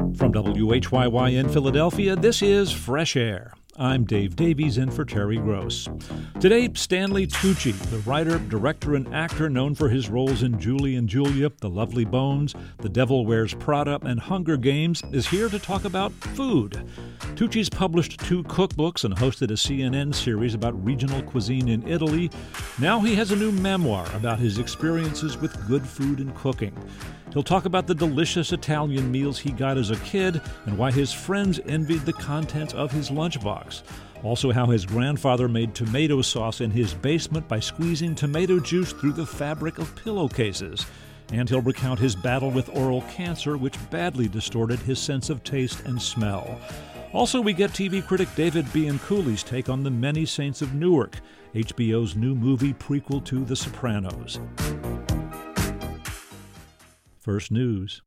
From WHYY in Philadelphia, this is Fresh Air. I'm Dave Davies in for Terry Gross. Today, Stanley Tucci, the writer, director, and actor known for his roles in Julie and Julia, The Lovely Bones, The Devil Wears Prada, and Hunger Games, is here to talk about food. Tucci's published 2 cookbooks and hosted a CNN series about regional cuisine in Italy. Now he has a new memoir about his experiences with good food and cooking. He'll talk about the delicious Italian meals he got as a kid and why his friends envied the contents of his lunchbox. Also how his grandfather made tomato sauce in his basement by squeezing tomato juice through the fabric of pillowcases. And he'll recount his battle with oral cancer, which badly distorted his sense of taste and smell. Also, we get TV critic David Bianculli's take on The Many Saints of Newark, HBO's new movie prequel to The Sopranos. First News.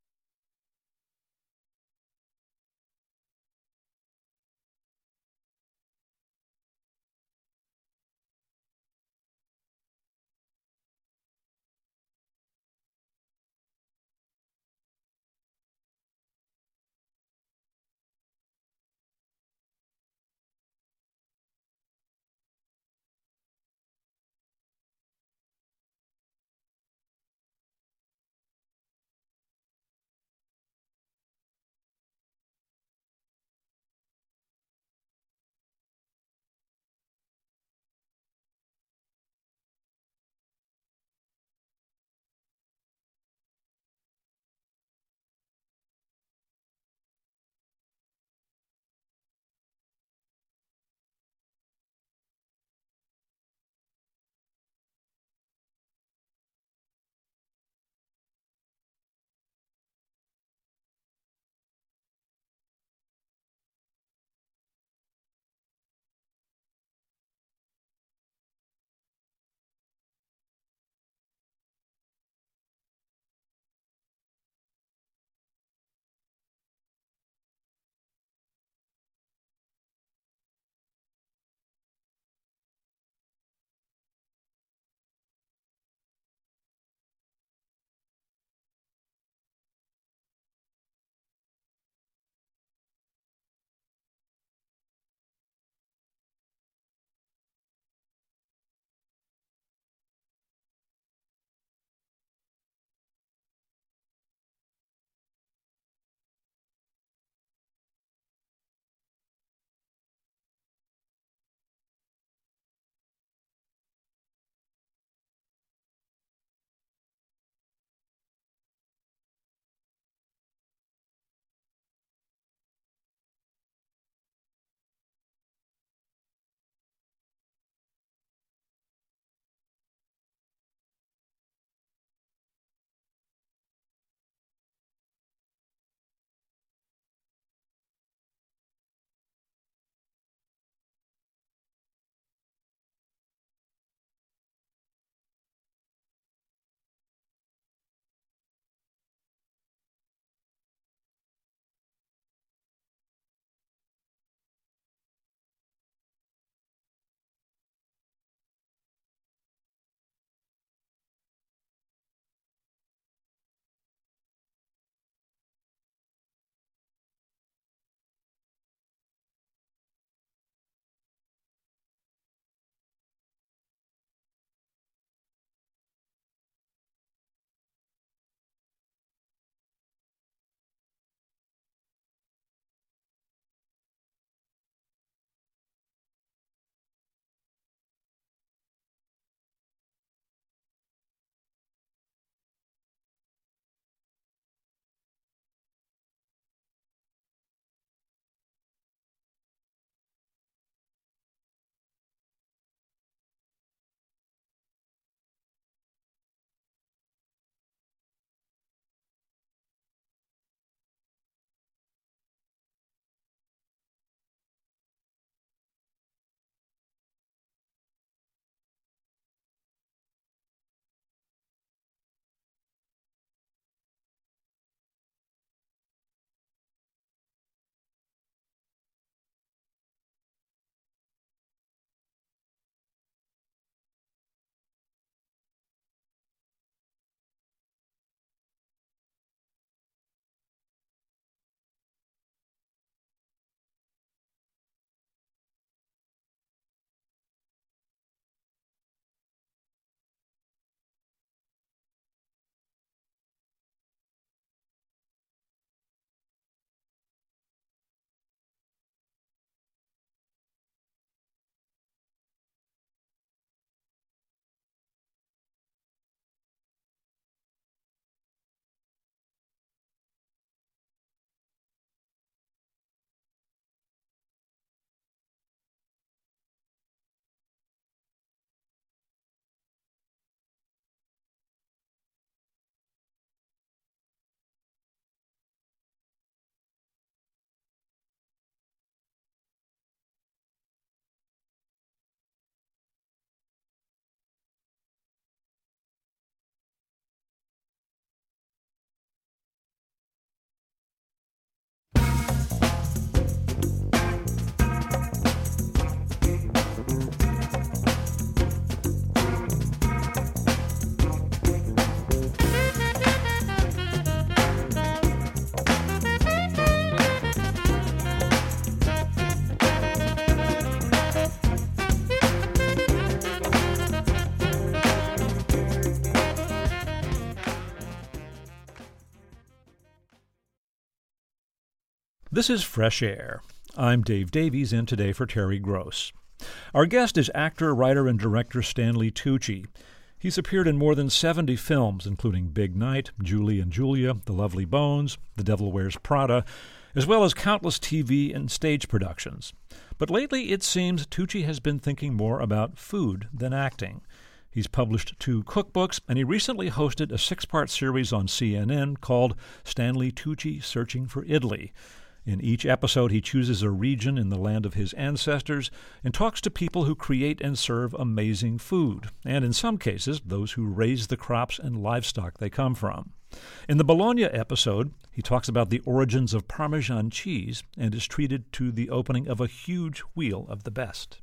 This is Fresh Air. I'm Dave Davies, in today for Terry Gross. Our guest is actor, writer, and director Stanley Tucci. He's appeared in more than 70 films, including Big Night, Julie and Julia, The Lovely Bones, The Devil Wears Prada, as well as countless TV and stage productions. But lately, it seems Tucci has been thinking more about food than acting. He's published 2 cookbooks, and he recently hosted a 6-part series on CNN called Stanley Tucci Searching for Italy. In each episode, he chooses a region in the land of his ancestors and talks to people who create and serve amazing food, and in some cases, those who raise the crops and livestock they come from. In the Bologna episode, he talks about the origins of Parmesan cheese and is treated to the opening of a huge wheel of the best.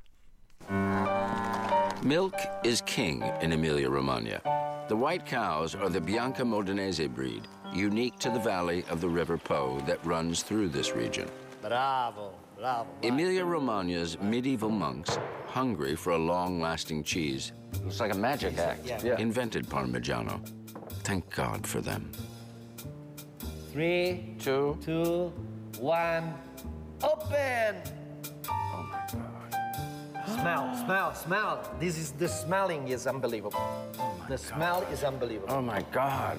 Milk is king in Emilia-Romagna. The white cows are the Bianca Modenese breed, unique to the valley of the River Po that runs through this region. Bravo. Emilia-Romagna's medieval monks, hungry for a long-lasting cheese, It's like a magic act. Yeah. invented Parmigiano. Thank God for them. 3, 2. 2, 1, open! Smell. The smelling is unbelievable. The smell is unbelievable. Oh my God.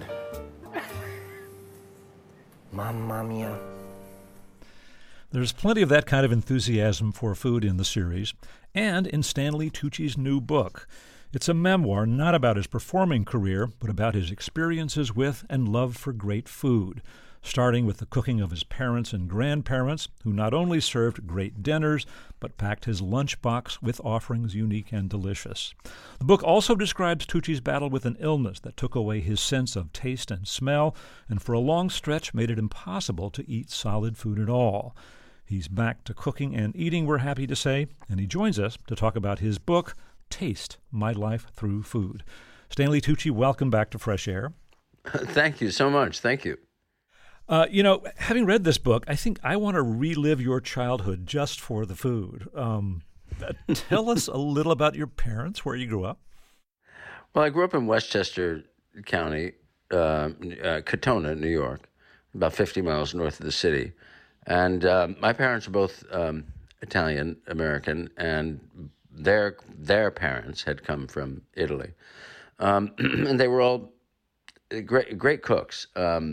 Mamma mia. There's plenty of that kind of enthusiasm for food in the series, and in Stanley Tucci's new book. It's a memoir not about his performing career, but about his experiences with and love for great food, starting with the cooking of his parents and grandparents, who not only served great dinners, but packed his lunchbox with offerings unique and delicious. The book also describes Tucci's battle with an illness that took away his sense of taste and smell, and for a long stretch made it impossible to eat solid food at all. He's back to cooking and eating, we're happy to say, and he joins us to talk about his book, Taste, My Life Through Food. Stanley Tucci, welcome back to Fresh Air. Thank you so much. Thank you. Having read this book, I think I want to relive your childhood just for the food. Tell us a little about your parents, where you grew up. Well, I grew up in Westchester County, Katona, New York, about 50 miles north of the city. And my parents are both Italian American, and their parents had come from Italy, and they were all great cooks.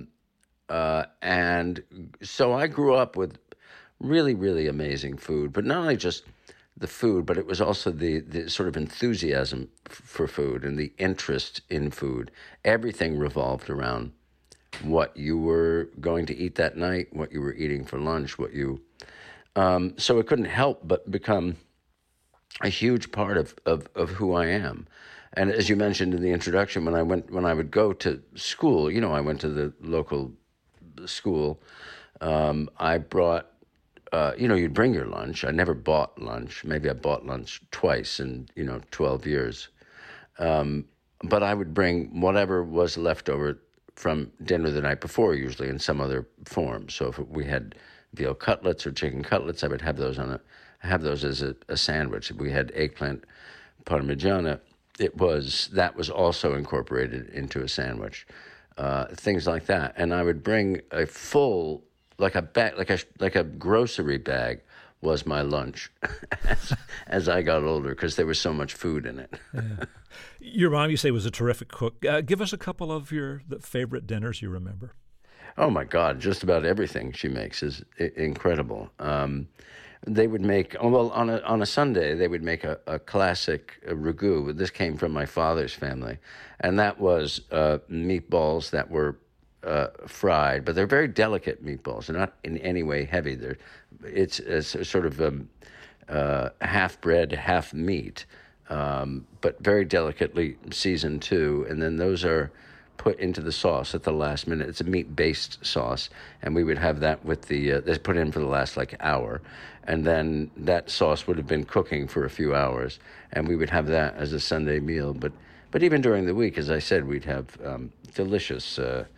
And so I grew up with really, really amazing food, but not only just the food, but it was also the sort of enthusiasm for food and the interest in food. Everything revolved around what you were going to eat that night, what you were eating for lunch, so it couldn't help but become a huge part of who I am. And as you mentioned in the introduction, when I would go to school, I went to the local school. I brought, you'd bring your lunch. I never bought lunch. Maybe I bought lunch twice in, 12 years. But I would bring whatever was left over from dinner the night before, usually in some other form. So if we had veal cutlets or chicken cutlets, I would have those as a sandwich. If we had eggplant parmigiana, that was also incorporated into a sandwich. Things like that. And I would bring a full, like a grocery bag was my lunch as I got older, because there was so much food in it. Yeah. Your mom, you say, was a terrific cook. Give us a couple of the favorite dinners you remember. Oh, my God. Just about everything she makes is incredible. They would make, on a Sunday, they would make a classic ragu. This came from my father's family. And that was meatballs that were fried, but they're very delicate meatballs. They're not in any way heavy. It's a sort of half bread, half meat, but very delicately seasoned too. And then those are put into the sauce at the last minute. It's a meat-based sauce, and we would have that with they put in for the last hour, and then that sauce would have been cooking for a few hours, and we would have that as a Sunday meal. But even during the week, as I said, we'd have delicious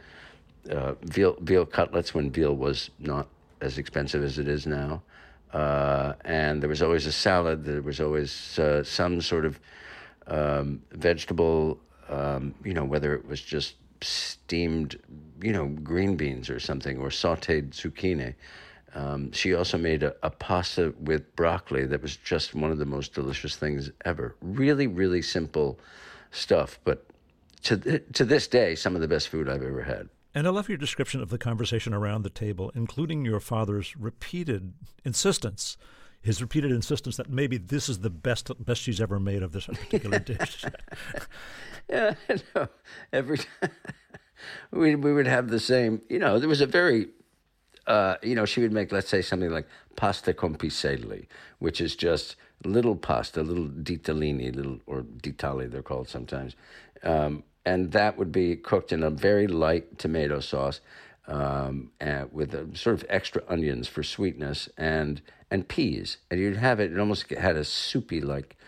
veal cutlets when veal was not as expensive as it is now, and there was always a salad. There was always some sort of vegetable. Whether it was just steamed, green beans or something, or sautéed zucchini. She also made a pasta with broccoli that was just one of the most delicious things ever. Really, really simple stuff, but to this day, some of the best food I've ever had. And I love your description of the conversation around the table, including your father's repeated insistence, his repeated insistence that maybe this is the best she's ever made of this particular dish. Yeah, I know. Every time we would have the same, there was a very, she would make, let's say, something like pasta con piselli, which is just little pasta, little ditalini, or ditali they're called sometimes. And that would be cooked in a very light tomato sauce and with a sort of extra onions for sweetness and peas. And you'd have it almost had a soupy like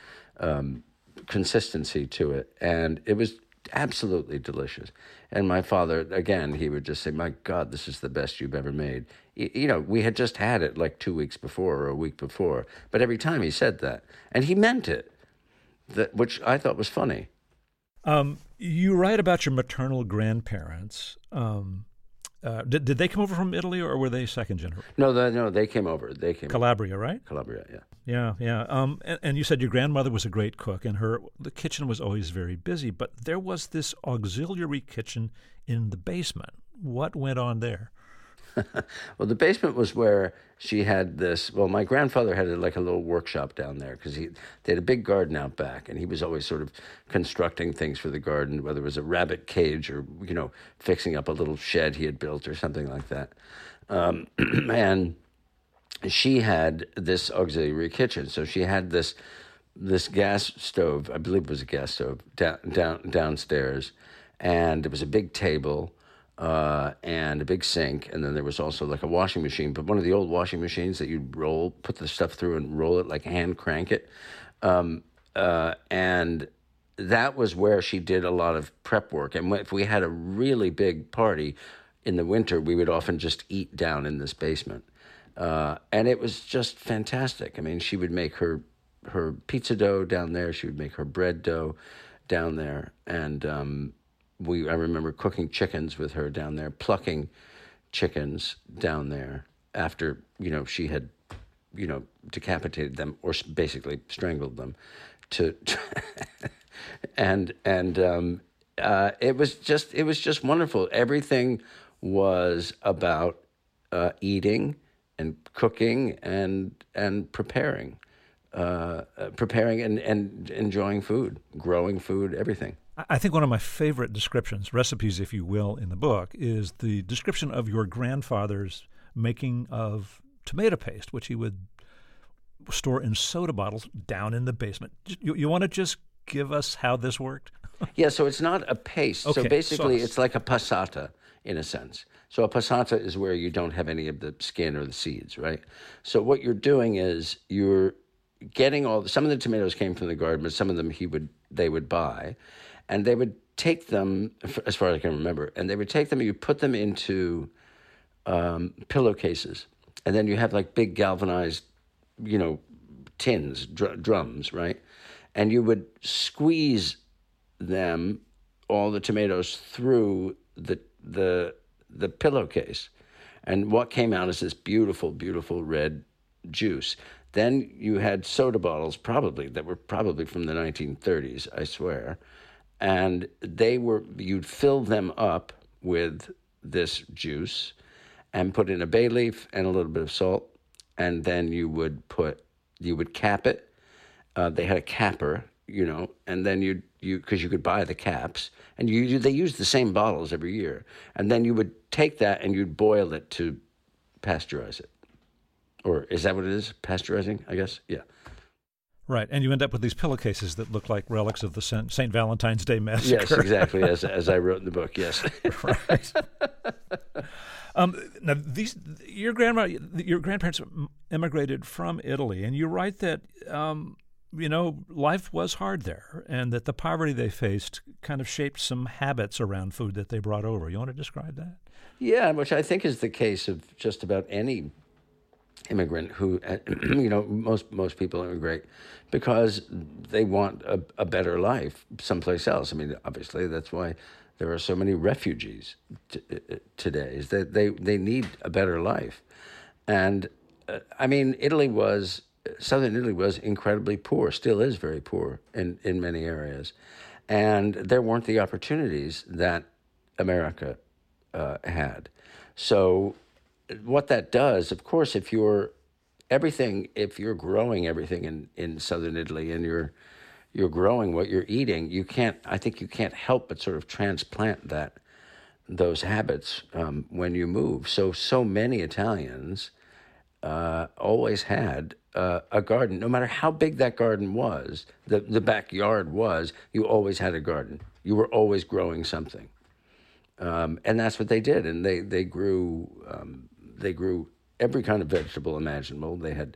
consistency to it. And it was absolutely delicious. And my father, again, he would just say, "My God, this is the best you've ever made." We had just had it like 2 weeks before or a week before. But every time he said that, and he meant it, which I thought was funny. You write about your maternal grandparents. Did they come over from Italy, or were they second generation? No, they came over. Calabria, right? Calabria, yeah. Yeah. And you said your grandmother was a great cook, and the kitchen was always very busy. But there was this auxiliary kitchen in the basement. What went on there? Well, the basement was where she had this. Well, my grandfather had like a little workshop down there because they had a big garden out back, and he was always sort of constructing things for the garden, whether it was a rabbit cage or fixing up a little shed he had built or something like that. And she had this auxiliary kitchen, so she had this gas stove. I believe it was a gas stove downstairs, and it was a big table. And a big sink, and then there was also like a washing machine, but one of the old washing machines that you'd put the stuff through and roll it, like hand crank it. And that was where she did a lot of prep work. And if we had a really big party in the winter, we would often just eat down in this basement. And it was just fantastic. I mean, she would make her pizza dough down there. She would make her bread dough down there. And, I remember cooking chickens with her down there, plucking chickens down there after, she had, decapitated them or basically strangled them and it was just wonderful. Everything was about eating and cooking and preparing and enjoying food, growing food, everything. I think one of my favorite descriptions, recipes, if you will, in the book is the description of your grandfather's making of tomato paste, which he would store in soda bottles down in the basement. You want to just give us how this worked? Yeah, so it's not a paste. Okay, so basically, sauce. It's like a passata in a sense. So a passata is where you don't have any of the skin or the seeds, right? So what you're doing is you're getting some of the tomatoes came from the garden, but some of them they would buy. And they would take them, as far as I can remember, and you put them into pillowcases. And then you have like big galvanized, tins, drums, right? And you would squeeze them, all the tomatoes, through the pillowcase. And what came out is this beautiful, beautiful red juice. Then you had soda bottles, that were probably from the 1930s, I swear. And you'd fill them up with this juice and put in a bay leaf and a little bit of salt. And then you would cap it. They had a capper, and then because you could buy the caps, and they used the same bottles every year. And then you would take that and you'd boil it to pasteurize it. Or is that what it is? Pasteurizing, I guess? Yeah. Right, and you end up with these pillowcases that look like relics of the St. Valentine's Day Massacre. Yes, exactly, as I wrote in the book, yes. Right. Now, your grandparents immigrated from Italy, and you write that, life was hard there, and that the poverty they faced kind of shaped some habits around food that they brought over. You want to describe that? Yeah, which I think is the case of just about any immigrant who, most people immigrate because they want a better life someplace else. I mean, obviously, that's why there are so many refugees today, is that they need a better life. And Southern Italy was incredibly poor, still is very poor in many areas. And there weren't the opportunities that America had. So what that does, of course, if you're growing everything in Southern Italy and you're growing what you're eating, I think you can't help but sort of transplant those habits when you move. So many Italians always had a garden. No matter how big that garden was, the backyard was, you always had a garden. You were always growing something. And that's what they did. And they grew every kind of vegetable imaginable. They had,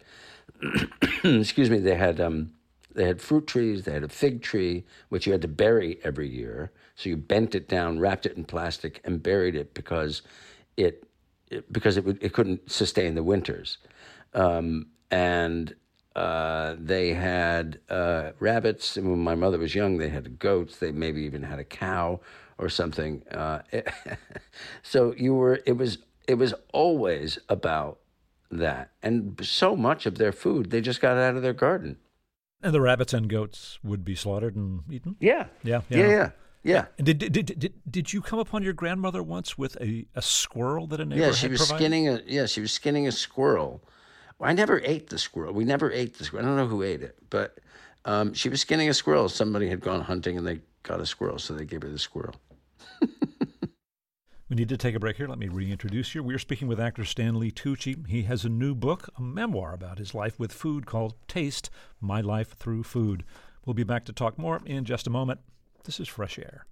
they had fruit trees. They had a fig tree, which you had to bury every year. So you bent it down, wrapped it in plastic, and buried it because it couldn't sustain the winters. They had rabbits. And when my mother was young, they had goats. They maybe even had a cow or something. So it was always about that. And so much of their food, they just got out of their garden. And the rabbits and goats would be slaughtered and eaten? Yeah. Yeah. And did you come upon your grandmother once with a squirrel that a neighbor had provided? She was skinning a squirrel. Well, I never ate the squirrel. We never ate the squirrel. I don't know who ate it, but she was skinning a squirrel. Somebody had gone hunting and they got a squirrel, so they gave her the squirrel. We need to take a break here. Let me reintroduce you. We're speaking with actor Stanley Tucci. He has a new book, a memoir about his life with food called Taste, My Life Through Food. We'll be back to talk more in just a moment. This is Fresh Air.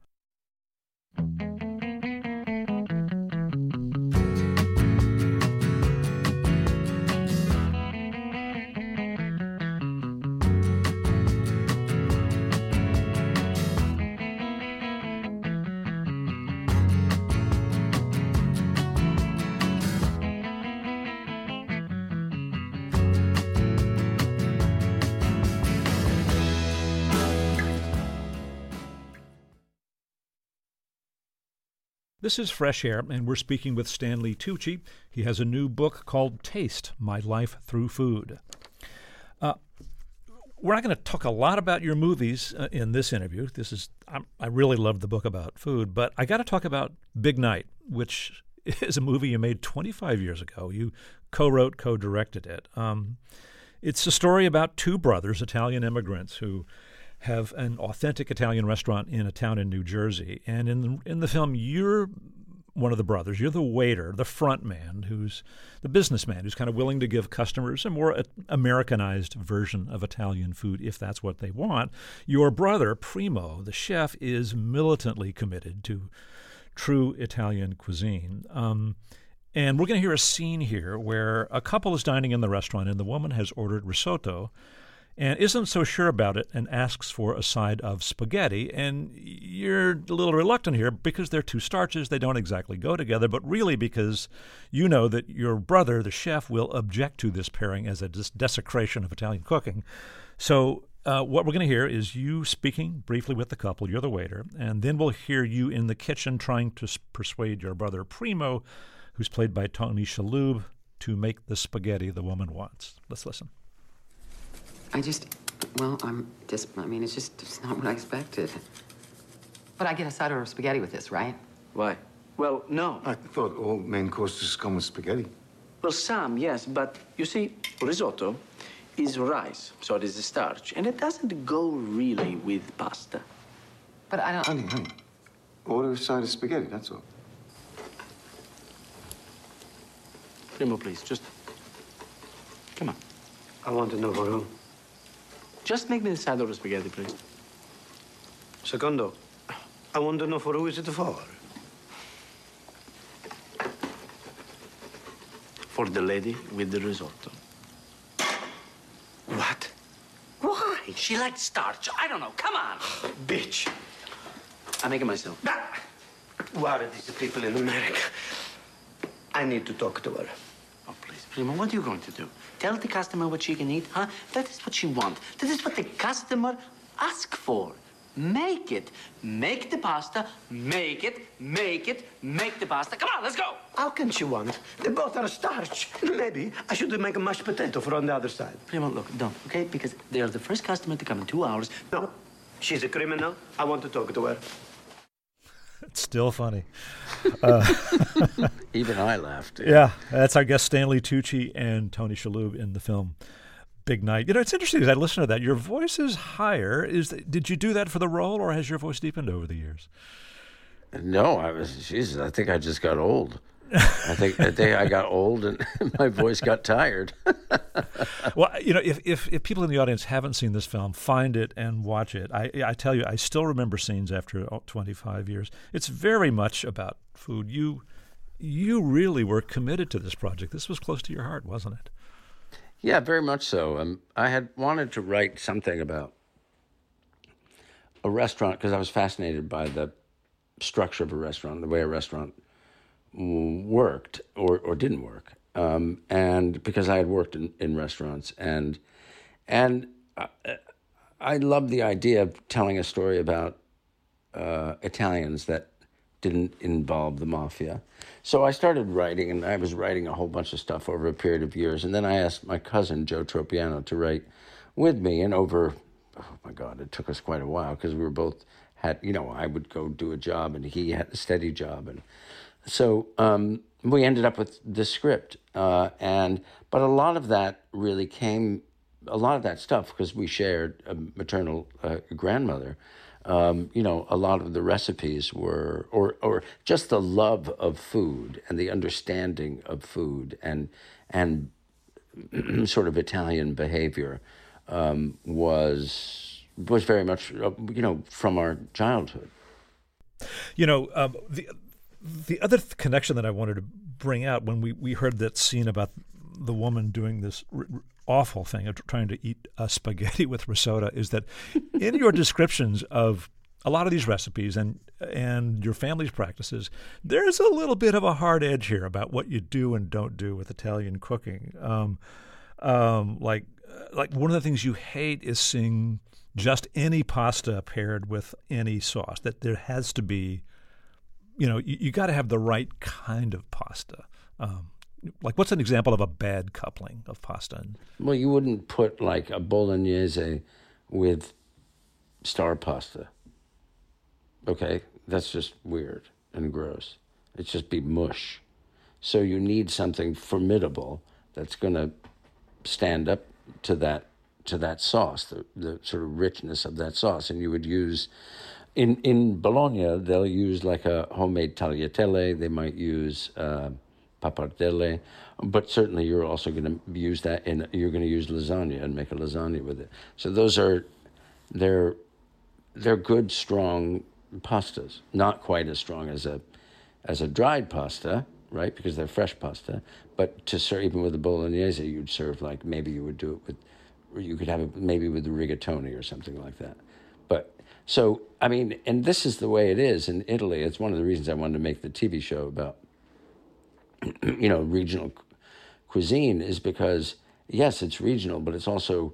This is Fresh Air, and we're speaking with Stanley Tucci. He has a new book called Taste, My Life Through Food. We're not going to talk a lot about your movies in this interview. I really love the book about food, but I got to talk about Big Night, which is a movie you made 25 years ago. You co-wrote, co-directed it. It's a story about two brothers, Italian immigrants, who have an authentic Italian restaurant in a town in New Jersey. And in the film, you're one of the brothers. You're the waiter, the front man, who's the businessman, who's kind of willing to give customers a more Americanized version of Italian food if that's what they want. Your brother, Primo, the chef, is militantly committed to true Italian cuisine. And we're going to hear a scene here where a couple is dining in the restaurant and the woman has ordered risotto and isn't so sure about it and asks for a side of spaghetti. And you're a little reluctant here because they're two starches. They don't exactly go together, but really because you know that your brother, the chef, will object to this pairing as a desecration of Italian cooking. So what we're going to hear is you speaking briefly with the couple. You're the waiter. And then we'll hear you in the kitchen trying to persuade your brother Primo, who's played by Tony Shalhoub, to make the spaghetti the woman wants. Let's listen. It's not what I expected. But I get a side order of spaghetti with this, right? Why? Well, no. I thought all main courses come with spaghetti. Well, some, yes, but you see, risotto is rice, so it is a starch, and it doesn't go really with pasta. But I don't... Honey, order a side of spaghetti, that's all. Primo, please, just... Come on. I want to know for who. Just make me the side order spaghetti, please. Secondo, I want to know for who is it for? For the lady with the risotto. What? Why? She likes starch. I don't know. Come on. Bitch. I make it myself. Who are these people in America? I need to talk to her. Oh, please, Primo, what are you going to do? Tell the customer what she can eat, huh? That is what she wants. That is what the customer asks for. Make it. Make the pasta. Make it. Make it. Make the pasta. Come on, let's go. How can she want? They both are starch. Maybe I should make a mashed potato for on the other side. Primo, look, don't, okay? Because they are the first customer to come in 2 hours. No, she's a criminal. I want to talk to her. It's still funny. Even I laughed. Yeah, that's our guest Stanley Tucci and Tony Shalhoub in the film Big Night. You know, it's interesting as I listen to that. Your voice is higher. Did you do that for the role, or has your voice deepened over the years? No, Jesus, I think I just got old. I think I got old and my voice got tired. Well, you know, if people in the audience haven't seen this film, find it and watch it. I tell you, I still remember scenes after 25 years. It's very much about food. You really were committed to this project. This was close to your heart, wasn't it? Yeah, very much so. I had wanted to write something about a restaurant because I was fascinated by the structure of a restaurant, the way a restaurant worked or didn't work, and because I had worked in restaurants, and I loved the idea of telling a story about Italians that didn't involve the mafia. So I started writing, and I was writing a whole bunch of stuff over a period of years, and then I asked my cousin Joe Tropiano to write with me, and over, oh my God, it took us quite a while because we were both I would go do a job and he had a steady job, and so we ended up with this script, but a lot of that really came, a lot of that stuff, because we shared a maternal grandmother. A lot of the recipes were, or just the love of food and the understanding of food and sort of Italian behavior was very much from our childhood. The other connection that I wanted to bring out when we heard that scene about the woman doing this awful thing of trying to eat spaghetti with risotto is that in your descriptions of a lot of these recipes and your family's practices, there's a little bit of a hard edge here about what you do and don't do with Italian cooking. Like one of the things you hate is seeing just any pasta paired with any sauce, that there has to be, you got to have the right kind of pasta. Like, what's an example of a bad coupling of pasta? Well, you wouldn't put like a bolognese with star pasta. Okay? That's just weird and gross. It'd just be mush. So you need something formidable that's going to stand up to that sauce, the sort of richness of that sauce. And you would use, in Bologna, they'll use like a homemade tagliatelle. They might use pappardelle, but certainly you're also going to use that you're going to use lasagna and make a lasagna with it. So those are, they're good, strong pastas. Not quite as strong as a dried pasta, right? Because they're fresh pasta. But to serve, even with a bolognese, you'd serve like, maybe you would do it with, or you could have it maybe with the rigatoni or something like that. But so, I mean, and this is the way it is in Italy. It's one of the reasons I wanted to make the TV show about regional cuisine, is because yes, it's regional, but it's also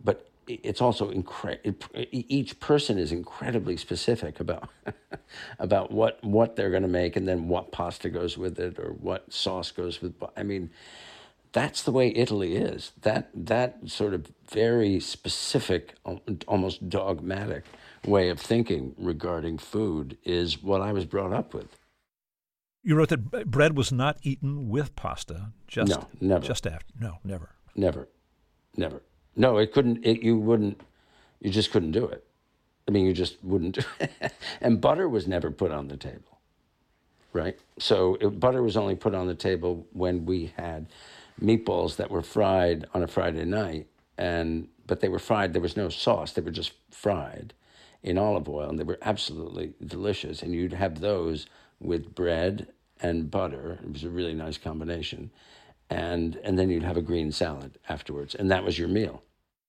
each person is incredibly specific about about what they're going to make, and then what pasta goes with it, or what sauce goes with. I mean, that's the way Italy is. That sort of very specific, almost dogmatic way of thinking regarding food is what I was brought up with. You wrote that bread was not eaten with pasta. No, never. Just after. No, never. Never. No, it couldn't. You just couldn't do it. I mean, you just wouldn't do it. And butter was never put on the table, right? So butter was only put on the table when we had meatballs that were fried on a Friday night, but they were fried. There was no sauce. They were just fried in olive oil, and they were absolutely delicious. And you'd have those with bread and butter. It was a really nice combination. And then you'd have a green salad afterwards, and that was your meal.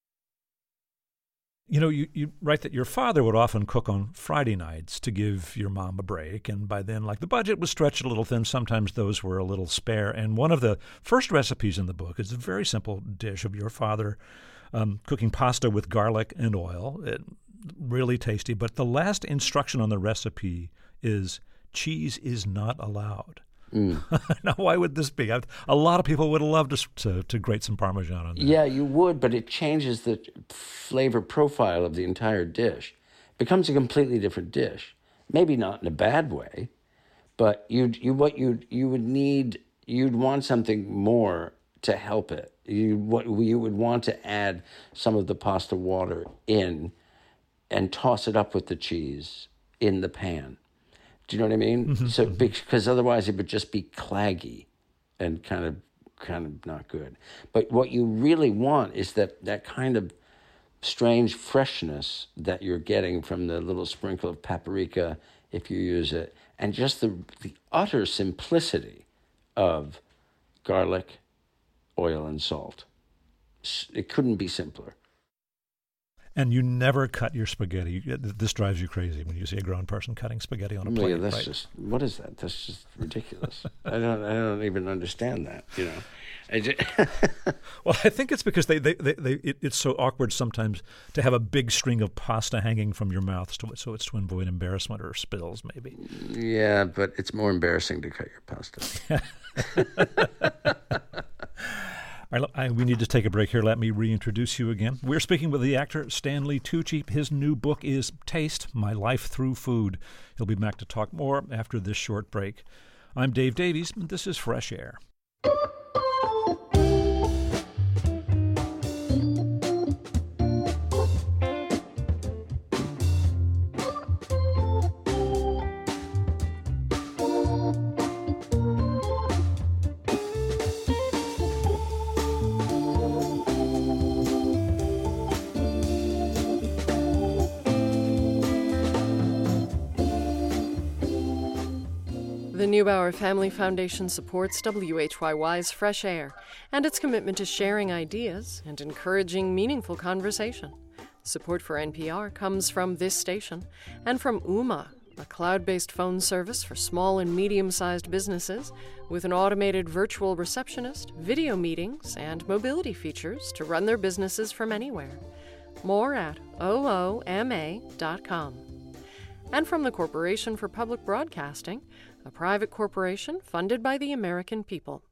You write that your father would often cook on Friday nights to give your mom a break, and by then, like, the budget was stretched a little thin. Sometimes those were a little spare. And one of the first recipes in the book is a very simple dish of your father cooking pasta with garlic and oil. really tasty. But the last instruction on the recipe is cheese is not allowed. Now, why would this be? A lot of people would have loved to grate some Parmesan on that. Yeah, you would, but it changes the flavor profile of the entire dish. It becomes a completely different dish. Maybe not in a bad way, but you'd want something more to help it. You would want to add some of the pasta water in and toss it up with the cheese in the pan. Do you know what I mean? Mm-hmm. So because otherwise it would just be claggy and kind of not good. But what you really want is that kind of strange freshness that you're getting from the little sprinkle of paprika if you use it, and just the utter simplicity of garlic, oil, and salt. It couldn't be simpler. And you never cut your spaghetti. This drives you crazy when you see a grown person cutting spaghetti on a plate. Yeah, that's right? What is that? That's just ridiculous. I don't even understand that. Well, I think it's because it's so awkward sometimes to have a big string of pasta hanging from your mouth, so it's to avoid embarrassment or spills, maybe. Yeah, but it's more embarrassing to cut your pasta. All right, we need to take a break here. Let me reintroduce you again. We're speaking with the actor Stanley Tucci. His new book is Taste, My Life Through Food. He'll be back to talk more after this short break. I'm Dave Davies, and this is Fresh Air. The Neubauer Family Foundation supports WHYY's Fresh Air and its commitment to sharing ideas and encouraging meaningful conversation. Support for NPR comes from this station and from Ooma, a cloud-based phone service for small and medium-sized businesses with an automated virtual receptionist, video meetings, and mobility features to run their businesses from anywhere. More at ooma.com. And from the Corporation for Public Broadcasting, a private corporation funded by the American people.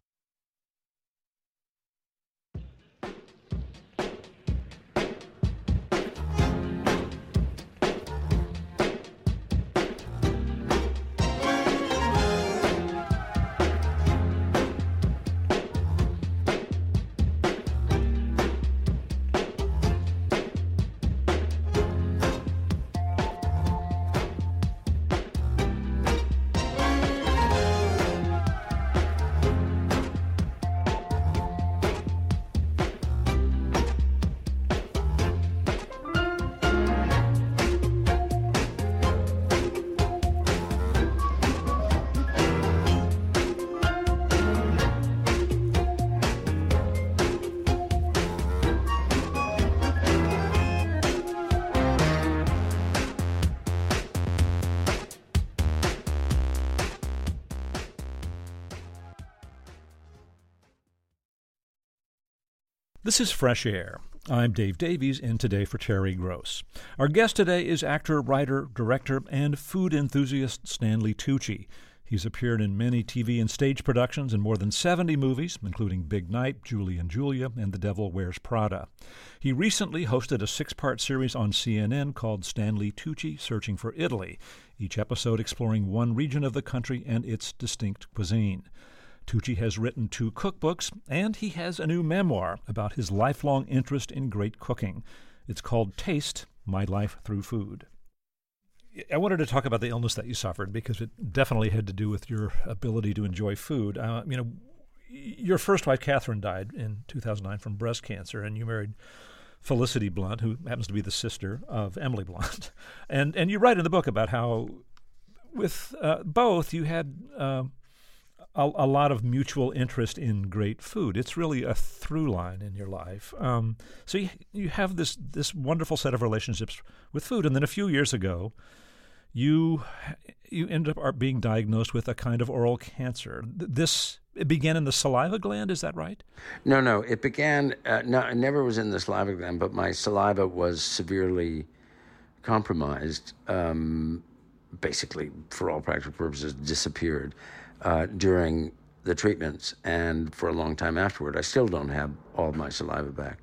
This is Fresh Air. I'm Dave Davies, in Today for Terry Gross. Our guest today is actor, writer, director, and food enthusiast Stanley Tucci. He's appeared in many TV and stage productions and more than 70 movies, including Big Night, Julie and Julia, and The Devil Wears Prada. He recently hosted a 6-part series on CNN called Stanley Tucci Searching for Italy, each episode exploring one region of the country and its distinct cuisine. Tucci has written 2 cookbooks, and he has a new memoir about his lifelong interest in great cooking. It's called Taste, My Life Through Food. I wanted to talk about the illness that you suffered because it definitely had to do with your ability to enjoy food. Your first wife, Catherine, died in 2009 from breast cancer, and you married Felicity Blunt, who happens to be the sister of Emily Blunt. And you write in the book about how with both you had a lot of mutual interest in great food. It's really a through line in your life. So you have this wonderful set of relationships with food, and then a few years ago, you ended up being diagnosed with a kind of oral cancer. It began in the saliva gland, is that right? No. It began, it never was in the saliva gland, but my saliva was severely compromised, basically, for all practical purposes, disappeared during the treatments, and for a long time afterward. I still don't have all of my saliva back.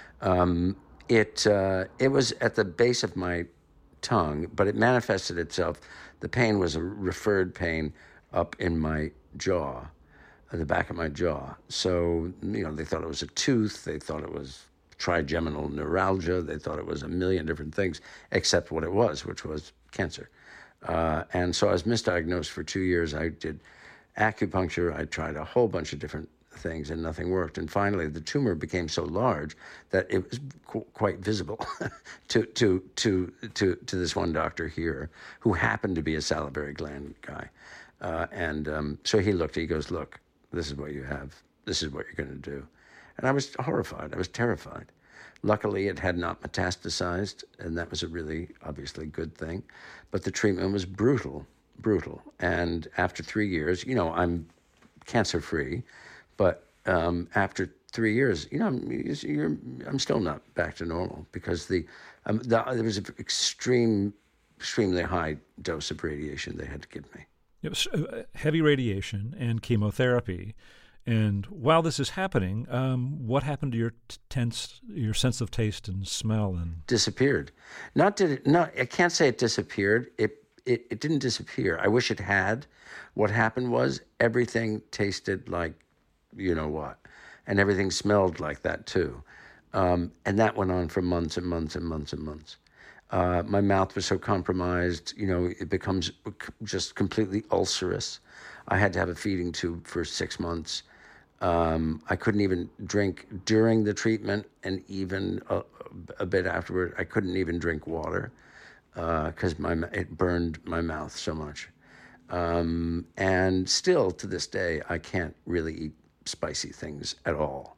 It was at the base of my tongue, but it manifested itself. The pain was a referred pain up in my jaw, at the back of my jaw. So, they thought it was a tooth. They thought it was trigeminal neuralgia. They thought it was a million different things, except what it was, which was cancer. And so I was misdiagnosed for 2 years. I did acupuncture. I tried a whole bunch of different things, and nothing worked. And finally, the tumor became so large that it was quite visible to this one doctor here, who happened to be a salivary gland guy. So he looked. He goes, "Look, this is what you have. This is what you're going to do." And I was horrified. I was terrified. Luckily, it had not metastasized, and that was a really, obviously, good thing. But the treatment was brutal. And after 3 years, I'm cancer-free, but after 3 years, I'm still not back to normal, because there was an extremely high dose of radiation they had to give me. It was heavy radiation and chemotherapy. And while this is happening, what happened to your sense of taste and smell? And disappeared. I can't say it disappeared. It didn't disappear. I wish it had. What happened was everything tasted like you know what, and everything smelled like that too. And that went on for months and months and months and months. My mouth was so compromised, it becomes just completely ulcerous. I had to have a feeding tube for 6 months. I couldn't even drink during the treatment, and even a bit afterward. I couldn't even drink water because it burned my mouth so much. And still to this day, I can't really eat spicy things at all.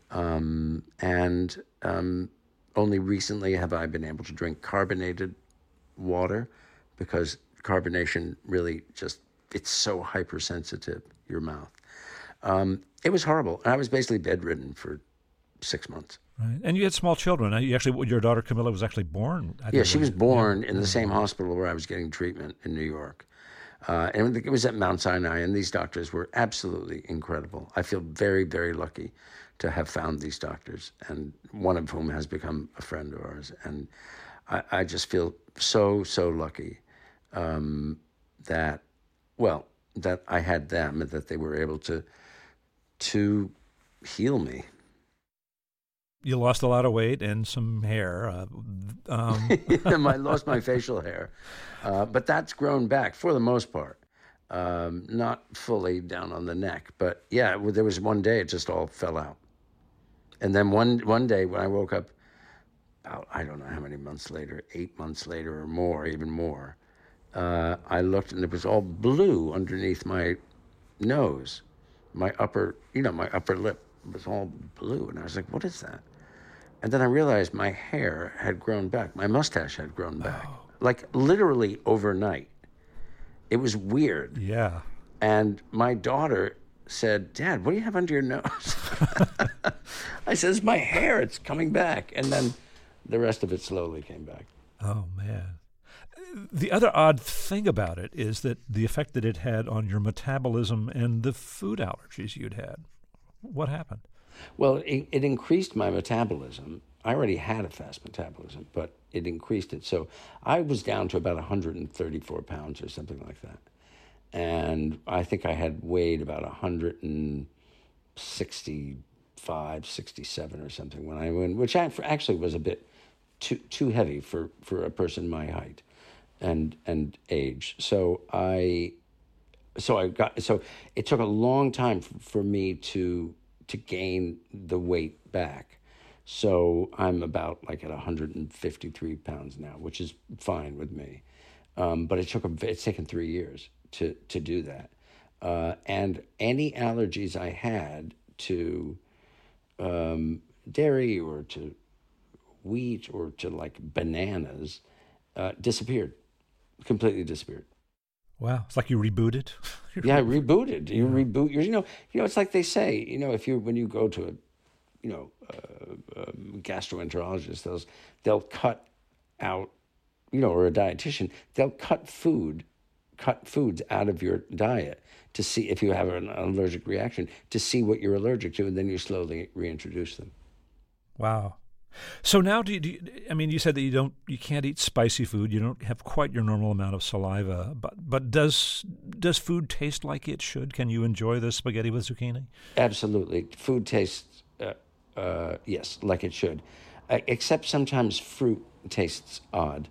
Only recently have I been able to drink carbonated water, because carbonation really it's so hypersensitive, your mouth. It was horrible. I was basically bedridden for 6 months. Right. And you had small children. Your daughter Camilla was actually born. Yeah, she was born in the same hospital where I was getting treatment in New York. And it was at Mount Sinai, and these doctors were absolutely incredible. I feel very, very lucky to have found these doctors, and one of whom has become a friend of ours. And I just feel so, so lucky that I had them, and that they were able to heal me. You lost a lot of weight and some hair. I lost my facial hair, but that's grown back for the most part. Not fully down on the neck, but yeah, there was one day it just all fell out. And then one day when I woke up, I don't know how many months later, 8 months later or more, even more, I looked and it was all blue underneath my nose. My upper lip was all blue. And I was like, what is that? And then I realized my hair had grown back. My mustache had grown back. Oh. Like literally overnight. It was weird. Yeah. And my daughter said, "Dad, what do you have under your nose?" I said, "It's my hair. It's coming back." And then the rest of it slowly came back. Oh, man. The other odd thing about it is that the effect that it had on your metabolism and the food allergies you'd had. What happened? Well, it increased my metabolism. I already had a fast metabolism, but it increased it. So I was down to about 134 pounds or something like that. And I think I had weighed about 165, 67 or something when I went, which actually was a bit too heavy for a person my height and age. So it took a long time for me to gain the weight back. So I'm about like at 153 pounds now, which is fine with me. But it's taken 3 years to do that. And any allergies I had to dairy or to wheat or to like bananas disappeared, completely disappeared. Wow, it's like you rebooted. Yeah, rebooted. You reboot. It's like they say. When you go to a gastroenterologist, they'll cut out or a dietitian, they'll cut foods out of your diet to see if you have an allergic reaction, to see what you're allergic to, and then you slowly reintroduce them. Wow. So now, you said that you can't eat spicy food. You don't have quite your normal amount of saliva, but does food taste like it should? Can you enjoy the spaghetti with zucchini? Absolutely. Food tastes, yes, like it should, except sometimes fruit tastes odd.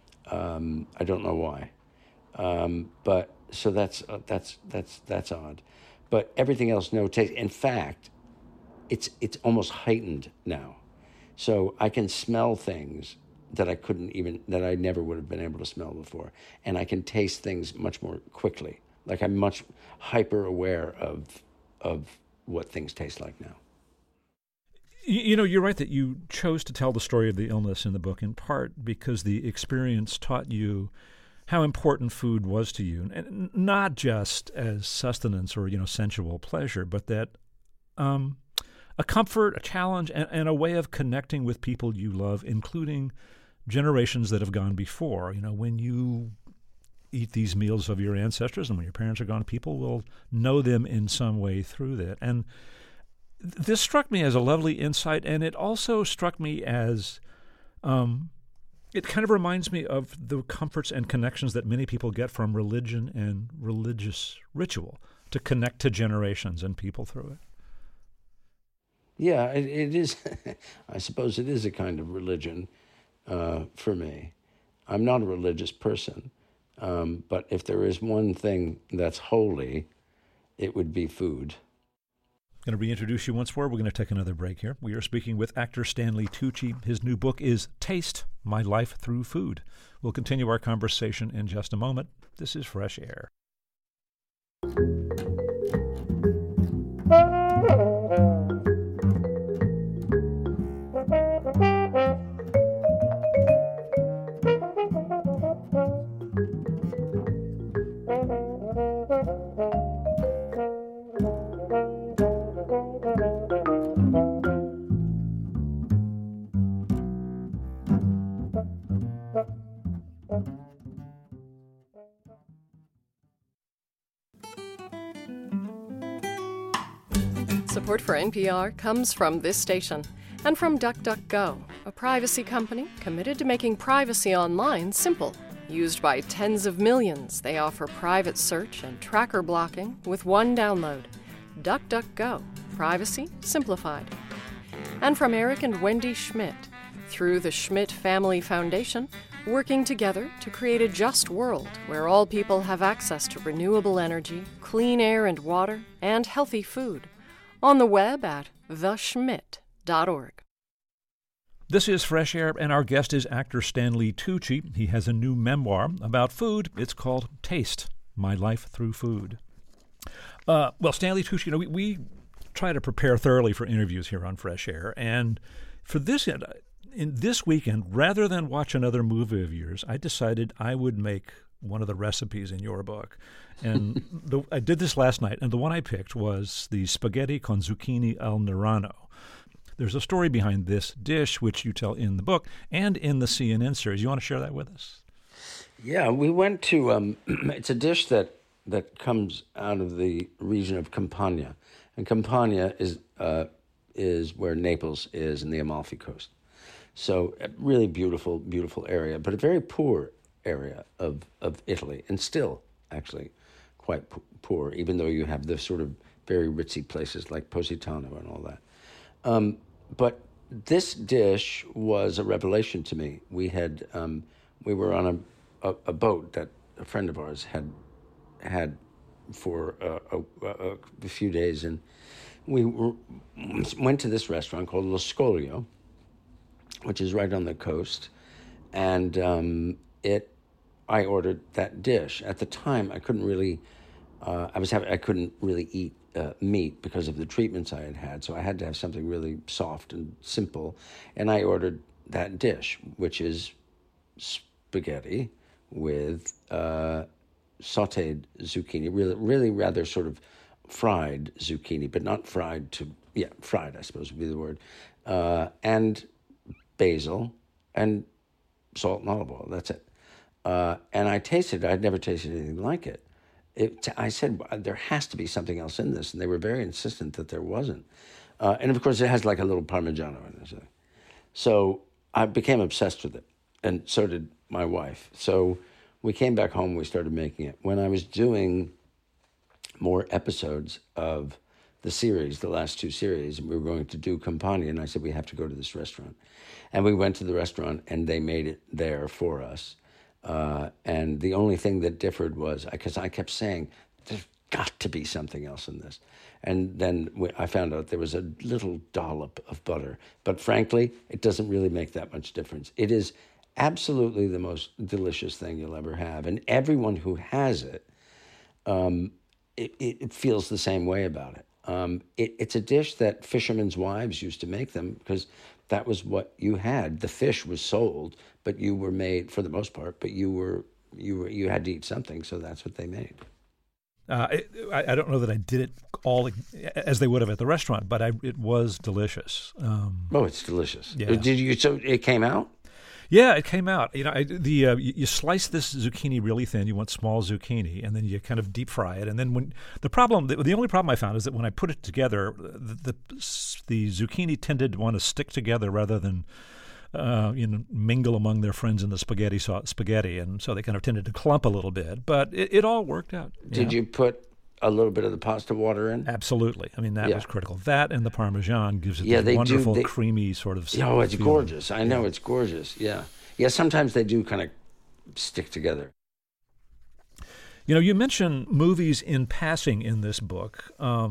I don't know why, but so that's odd. But everything else, no taste. In fact, it's almost heightened now. So I can smell things that I never would have been able to smell before. And I can taste things much more quickly. Like I'm much hyper aware of what things taste like now. You're right that you chose to tell the story of the illness in the book in part because the experience taught you how important food was to you. And not just as sustenance or, sensual pleasure, but that a comfort, a challenge, and a way of connecting with people you love, including generations that have gone before. When you eat these meals of your ancestors and when your parents are gone, people will know them in some way through that. And this struck me as a lovely insight, and it also struck me as it kind of reminds me of the comforts and connections that many people get from religion and religious ritual to connect to generations and people through it. Yeah, it is. I suppose it is a kind of religion for me. I'm not a religious person, but if there is one thing that's holy, it would be food. I'm going to reintroduce you once more. We're going to take another break here. We are speaking with actor Stanley Tucci. His new book is Taste, My Life Through Food. We'll continue our conversation in just a moment. This is Fresh Air. Support for NPR comes from this station and from DuckDuckGo, a privacy company committed to making privacy online simple. Used by tens of millions, they offer private search and tracker blocking with one download. DuckDuckGo, privacy simplified. And from Eric and Wendy Schmidt, through the Schmidt Family Foundation, working together to create a just world where all people have access to renewable energy, clean air and water, and healthy food. On the web at theschmidt.org. This is Fresh Air, and our guest is actor Stanley Tucci. He has a new memoir about food. It's called Taste, My Life Through Food. Well, Stanley Tucci, we try to prepare thoroughly for interviews here on Fresh Air, and for this in this weekend, rather than watch another movie of yours, I decided I would make one of the recipes in your book. And I did this last night, and the one I picked was the spaghetti con zucchini al Nerano. There's a story behind this dish, which you tell in the book and in the CNN series. You want to share that with us? Yeah, we went to, it's a dish that comes out of the region of Campania. And Campania is where Naples is in the Amalfi Coast. So a really beautiful, beautiful area, but a very poor area of Italy, and still actually quite poor, even though you have the sort of very ritzy places like Positano and all that. But this dish was a revelation to me. We were on a boat that a friend of ours had for a few days, and we went to this restaurant called Lo Scoglio, which is right on the coast, and I ordered that dish. At the time, I couldn't really, I couldn't really eat meat because of the treatments I had, so I had to have something really soft and simple, and I ordered that dish, which is spaghetti with sautéed zucchini, really rather sort of fried zucchini, but not fried fried, I suppose would be the word, and basil and salt and olive oil. That's it. And I tasted it. I'd never tasted anything like it. I said, there has to be something else in this. And they were very insistent that there wasn't. And of course, it has like a little Parmigiano in it. So I became obsessed with it. And so did my wife. So we came back home, we started making it. When I was doing more episodes of the series, the last 2 series, and we were going to do Campania, and I said, we have to go to this restaurant. And we went to the restaurant, and they made it there for us. And the only thing that differed was, because I kept saying, there's got to be something else in this. And then I found out there was a little dollop of butter. But frankly, it doesn't really make that much difference. It is absolutely the most delicious thing you'll ever have. And everyone who has it, it feels the same way about it. It's a dish that fishermen's wives used to make them because that was what you had. The fish was sold, but you were made, for the most part, but you had to eat something, so that's what they made. I don't know that I did it all as they would have at the restaurant, but it was delicious. It's delicious. Yeah. So it came out? Yeah, it came out. You slice this zucchini really thin. You want small zucchini, and then you kind of deep fry it. And then the only problem I found is that when I put it together, the zucchini tended to want to stick together rather than mingle among their friends in the spaghetti, and so they kind of tended to clump a little bit. But it all worked out. Did you put a little bit of the pasta water in? Absolutely. I mean, that was critical. That and the Parmesan gives it this wonderful, creamy sort of Oh, it's feeling. gorgeous. I know, it's gorgeous. Yeah. Yeah, sometimes they do kind of stick together. You mention movies in passing in this book.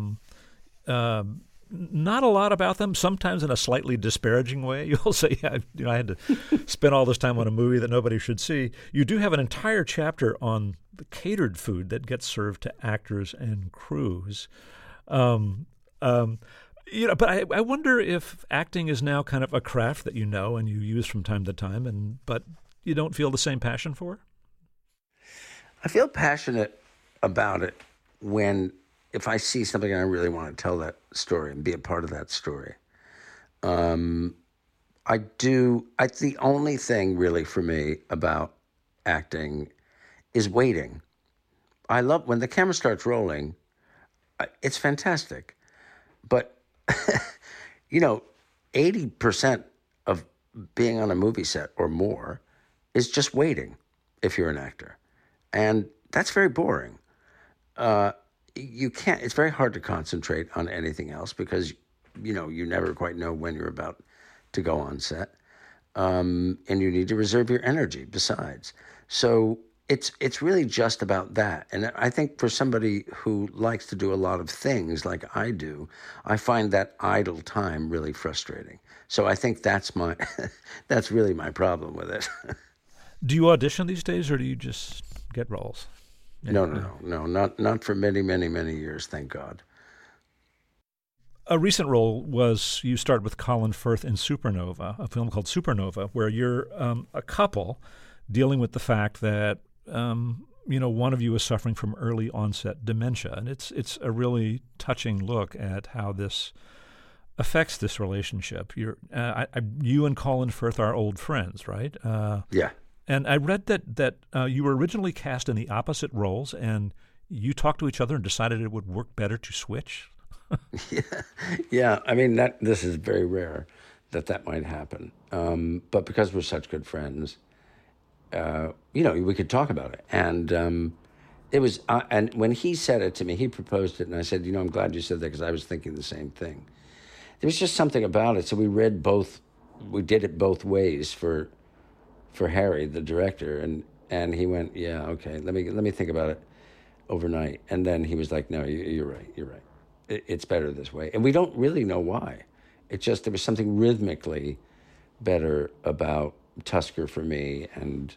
Not a lot about them, sometimes in a slightly disparaging way. You'll say, I had to spend all this time on a movie that nobody should see. You do have an entire chapter on the catered food that gets served to actors and crews. But I wonder if acting is now kind of a craft that you know and you use from time to time, but you don't feel the same passion for? I feel passionate about it if I see something and I really want to tell that story and be a part of that story. I do. The only thing really for me about acting is waiting. I love when the camera starts rolling. It's fantastic. But, 80% of being on a movie set or more is just waiting if you're an actor. And that's very boring. It's very hard to concentrate on anything else because, you never quite know when you're about to go on set. And you need to reserve your energy besides. So it's really just about that. And I think for somebody who likes to do a lot of things like I do, I find that idle time really frustrating. So I think that's that's really my problem with it. Do you audition these days or do you just get roles? No, not for many, many, many years, thank God. A recent role was you starred with Colin Firth in Supernova, a film called Supernova, where you're a couple dealing with the fact that one of you is suffering from early onset dementia, and it's a really touching look at how this affects this relationship. You and Colin Firth are old friends, right? Yeah. And I read that you were originally cast in the opposite roles, and you talked to each other and decided it would work better to switch. Yeah. I mean, this is very rare that might happen. But because we're such good friends, we could talk about it. And it was, and when he said it to me, he proposed it, and I said, I'm glad you said that because I was thinking the same thing. There was just something about it. So we did it both ways for Harry, the director, and he went, yeah, okay, let me think about it overnight. And then he was like, no, you're right. It's better this way. And we don't really know why. It's just there was something rhythmically better about Tusker for me and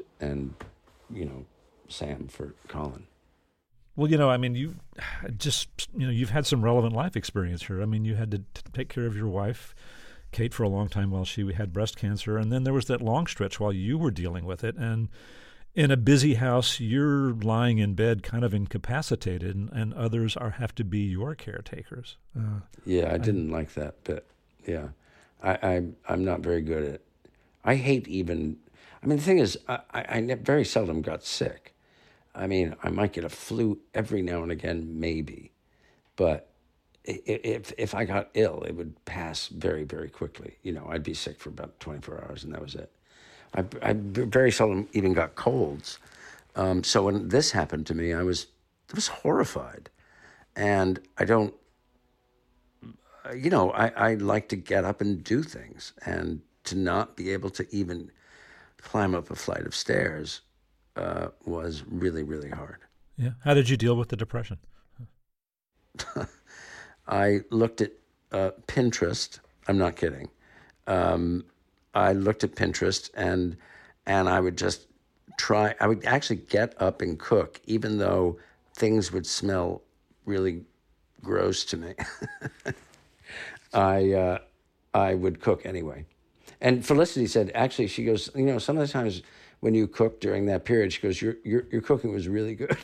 Sam for Colin. Well, you've had some relevant life experience here. I mean, you had to take care of your wife, Kate, for a long time while she had breast cancer. And then there was that long stretch while you were dealing with it. And in a busy house, you're lying in bed kind of incapacitated, and others have to be your caretakers. I didn't like that bit. Yeah. I'm not very good at I hate even I mean, the thing is, very seldom got sick. I mean, I might get a flu every now and again, maybe. But if I got ill, it would pass very, very quickly. You know, I'd be sick for about 24 hours and that was it. I very seldom even got colds. So when this happened to me, I was horrified. And I don't, you know, I like to get up and do things. And to not be able to even climb up a flight of stairs was really, really hard. Yeah. How did you deal with the depression? I looked at Pinterest. I'm not kidding. I looked at Pinterest and I would just try. I would actually get up and cook, even though things would smell really gross to me. I would cook anyway. And Felicity said, actually, she goes, you know, some of the times when you cook during that period, she goes, your cooking was really good.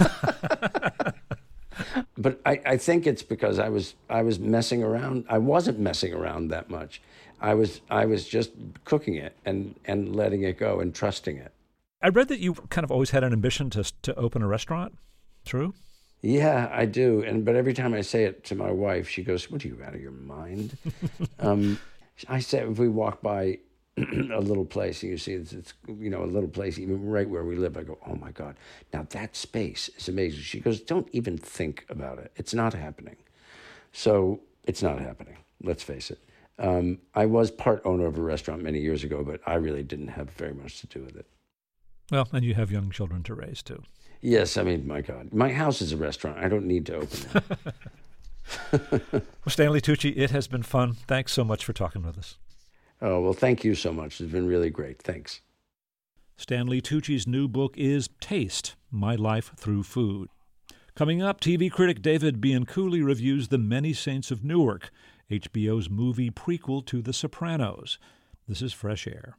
But I think it's because I was messing around. I wasn't messing around that much. I was just cooking it and letting it go and trusting it. I read that you kind of always had an ambition to open a restaurant. True? Yeah, I do. But every time I say it to my wife, she goes, "What are you, out of your mind?" I said, if we walk by a little place and you see it's you know, a little place even right where we live, I go, "Oh my God, now that space is amazing." She goes, "Don't even think about it. It's not happening." So it's not happening. Let's face it. I was part owner of a restaurant many years ago, but I really didn't have very much to do with it. Well, and you have young children to raise too. Yes, I mean, my God, my house is a restaurant. I don't need to open it. Well, Stanley Tucci, it has been fun. Thanks so much for talking with us. Oh, well, thank you so much. It's been really great. Thanks. Stanley Tucci's new book is Taste, My Life Through Food. Coming up, TV critic David Bianculli reviews The Many Saints of Newark, HBO's movie prequel to The Sopranos. This is Fresh Air.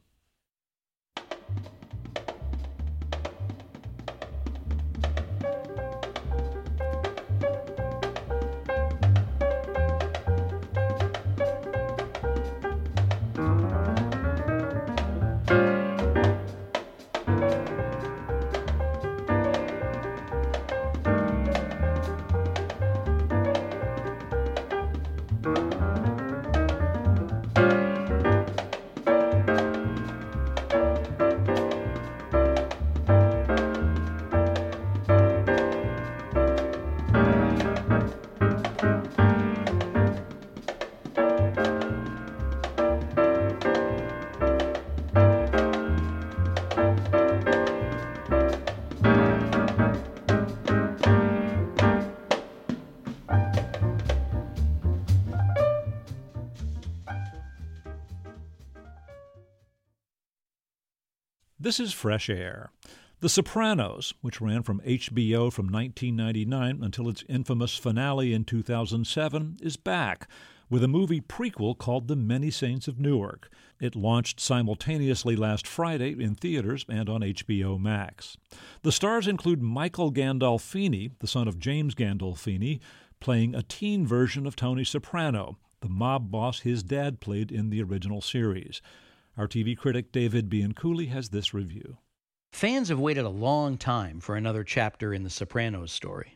This is Fresh Air. The Sopranos, which ran from HBO from 1999 until its infamous finale in 2007, is back with a movie prequel called The Many Saints of Newark. It launched simultaneously last Friday in theaters and on HBO Max. The stars include Michael Gandolfini, the son of James Gandolfini, playing a teen version of Tony Soprano, the mob boss his dad played in the original series. Our TV critic David Bianculli has this review. Fans have waited a long time for another chapter in the Sopranos story.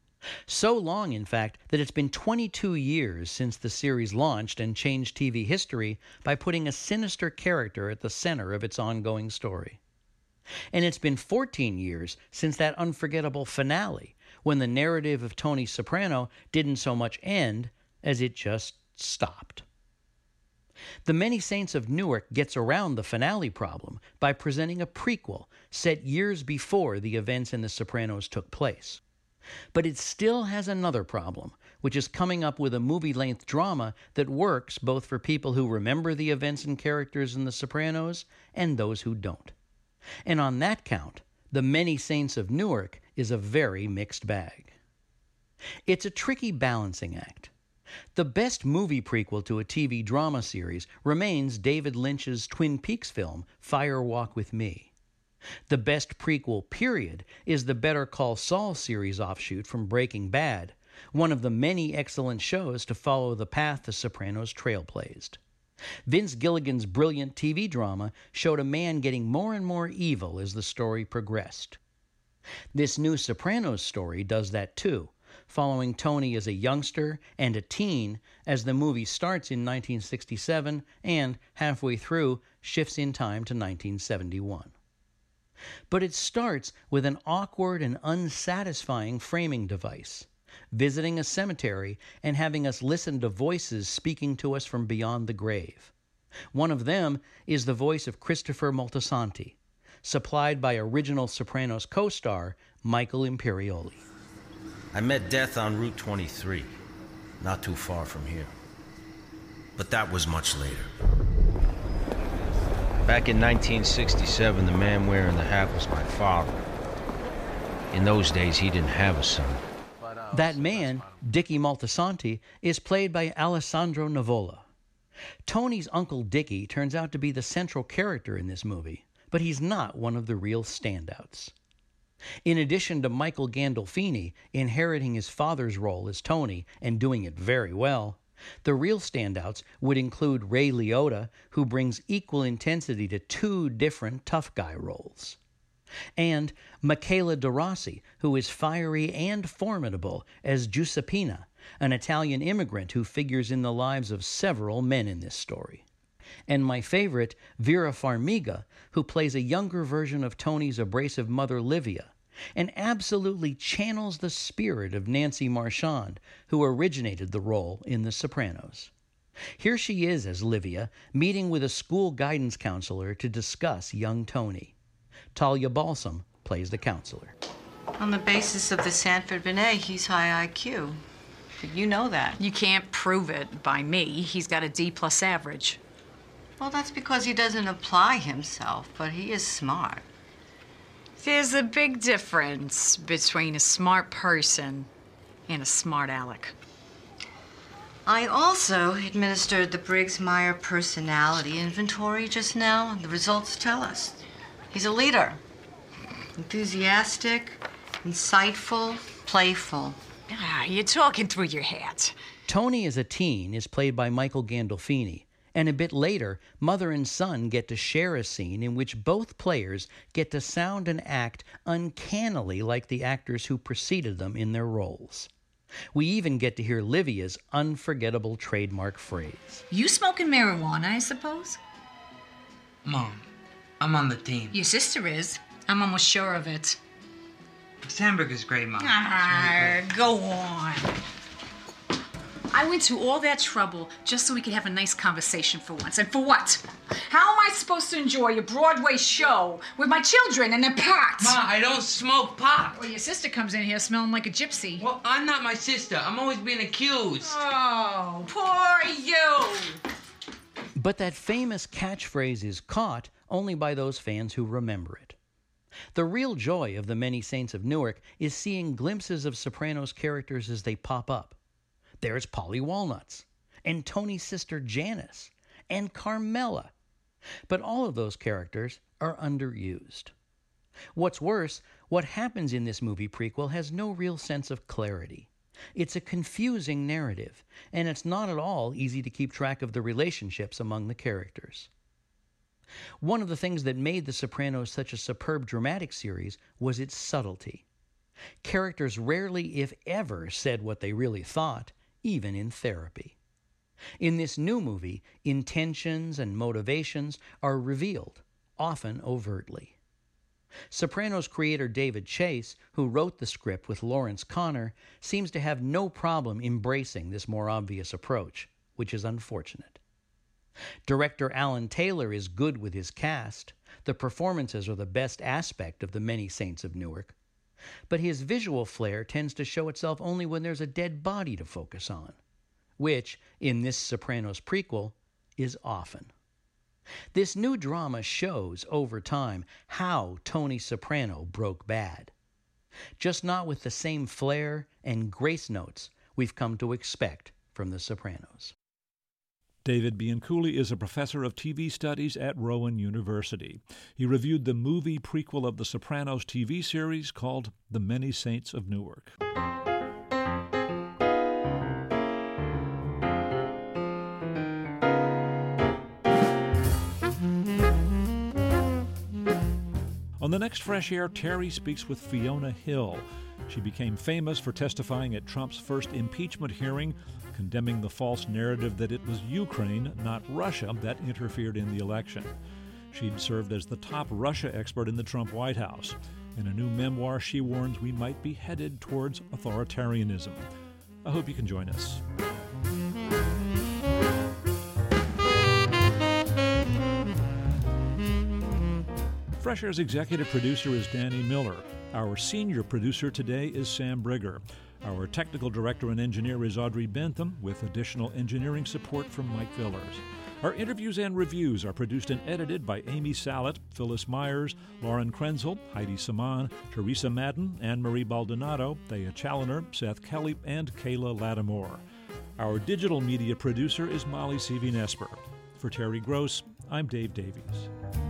So long, in fact, that it's been 22 years since the series launched and changed TV history by putting a sinister character at the center of its ongoing story. And it's been 14 years since that unforgettable finale, when the narrative of Tony Soprano didn't so much end as it just stopped. The Many Saints of Newark gets around the finale problem by presenting a prequel set years before the events in The Sopranos took place. But it still has another problem, which is coming up with a movie-length drama that works both for people who remember the events and characters in The Sopranos and those who don't. And on that count, The Many Saints of Newark is a very mixed bag. It's a tricky balancing act. The best movie prequel to a TV drama series remains David Lynch's Twin Peaks film, Fire Walk with Me. The best prequel, period, is the Better Call Saul series offshoot from Breaking Bad, one of the many excellent shows to follow the path The Sopranos trailblazed. Vince Gilligan's brilliant TV drama showed a man getting more and more evil as the story progressed. This new Sopranos story does that too, following Tony as a youngster and a teen as the movie starts in 1967 and, halfway through, shifts in time to 1971. But it starts with an awkward and unsatisfying framing device, visiting a cemetery and having us listen to voices speaking to us from beyond the grave. One of them is the voice of Christopher Moltisanti, supplied by original Sopranos co-star Michael Imperioli. I met death on Route 23, not too far from here. But that was much later. Back in 1967, the man wearing the hat was my father. In those days, he didn't have a son. That man, Dickie Moltisanti, is played by Alessandro Nivola. Tony's Uncle Dickie turns out to be the central character in this movie, but he's not one of the real standouts. In addition to Michael Gandolfini inheriting his father's role as Tony and doing it very well, the real standouts would include Ray Liotta, who brings equal intensity to two different tough guy roles, and Michaela De Rossi, who is fiery and formidable as Giuseppina, an Italian immigrant who figures in the lives of several men in this story. And my favorite, Vera Farmiga, who plays a younger version of Tony's abrasive mother Livia, and absolutely channels the spirit of Nancy Marchand, who originated the role in The Sopranos. Here she is as Livia, meeting with a school guidance counselor to discuss young Tony. Talia Balsam plays the counselor. On the basis of the Sanford Binet, he's high IQ. You know that. You can't prove it by me. He's got a D+ average. Well, that's because he doesn't apply himself, but he is smart. There's a big difference between a smart person and a smart aleck. I also administered the Briggs-Meyer personality inventory just now, and the results tell us. He's a leader. Enthusiastic, insightful, playful. Ah, you're talking through your hat. Tony as a teen is played by Michael Gandolfini, and a bit later, mother and son get to share a scene in which both players get to sound and act uncannily like the actors who preceded them in their roles. We even get to hear Livia's unforgettable trademark phrase. You smoking marijuana, I suppose? Mom, I'm on the team. Your sister is. I'm almost sure of it. This hamburger's great, Mom. Go on. I went to all that trouble just so we could have a nice conversation for once. And for what? How am I supposed to enjoy a Broadway show with my children and their pot? Ma, I don't smoke pot. Well, your sister comes in here smelling like a gypsy. Well, I'm not my sister. I'm always being accused. Oh, poor you. But that famous catchphrase is caught only by those fans who remember it. The real joy of The Many Saints of Newark is seeing glimpses of Sopranos characters as they pop up. There's Polly Walnuts, and Tony's sister Janice, and Carmela. But all of those characters are underused. What's worse, what happens in this movie prequel has no real sense of clarity. It's a confusing narrative, and it's not at all easy to keep track of the relationships among the characters. One of the things that made The Sopranos such a superb dramatic series was its subtlety. Characters rarely, if ever, said what they really thought, even in therapy. In this new movie, intentions and motivations are revealed, often overtly. Sopranos creator David Chase, who wrote the script with Lawrence Connor, seems to have no problem embracing this more obvious approach, which is unfortunate. Director Alan Taylor is good with his cast. The performances are the best aspect of The Many Saints of Newark. But his visual flair tends to show itself only when there's a dead body to focus on, which, in this Sopranos prequel, is often. This new drama shows, over time, how Tony Soprano broke bad. Just not with the same flair and grace notes we've come to expect from The Sopranos. David Bianculli is a professor of TV studies at Rowan University. He reviewed the movie prequel of The Sopranos TV series called The Many Saints of Newark. the next Fresh Air, Terry speaks with Fiona Hill. She became famous for testifying at Trump's first impeachment hearing, condemning the false narrative that it was Ukraine, not Russia, that interfered in the election. She'd served as the top Russia expert in the Trump White House. In a new memoir, she warns we might be headed towards authoritarianism. I hope you can join us. Fresh Air's executive producer is Danny Miller. Our senior producer today is Sam Brigger. Our technical director and engineer is Audrey Bentham, with additional engineering support from Mike Villers. Our interviews and reviews are produced and edited by Amy Salet, Phyllis Myers, Lauren Krenzel, Heidi Saman, Teresa Madden, Anne-Marie Baldonado, Thea Challoner, Seth Kelly, and Kayla Lattimore. Our digital media producer is Molly Seavy-Nesper. For Terry Gross, I'm Dave Davies.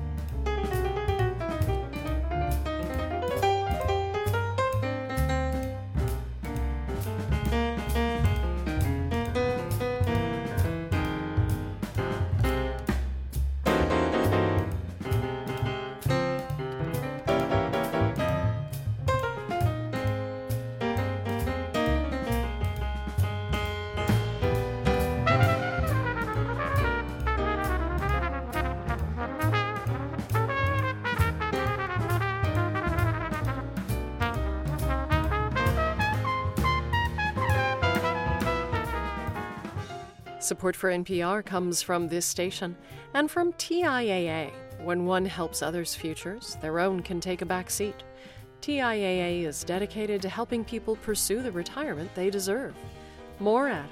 Support for NPR comes from this station and from TIAA. When one helps others' futures, their own can take a back seat. TIAA is dedicated to helping people pursue the retirement they deserve. More at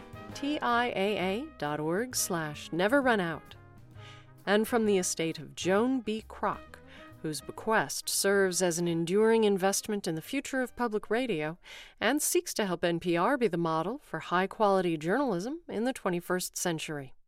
TIAA.org/neverrunout. And from the estate of Joan B. Kroc, whose bequest serves as an enduring investment in the future of public radio and seeks to help NPR be the model for high-quality journalism in the 21st century.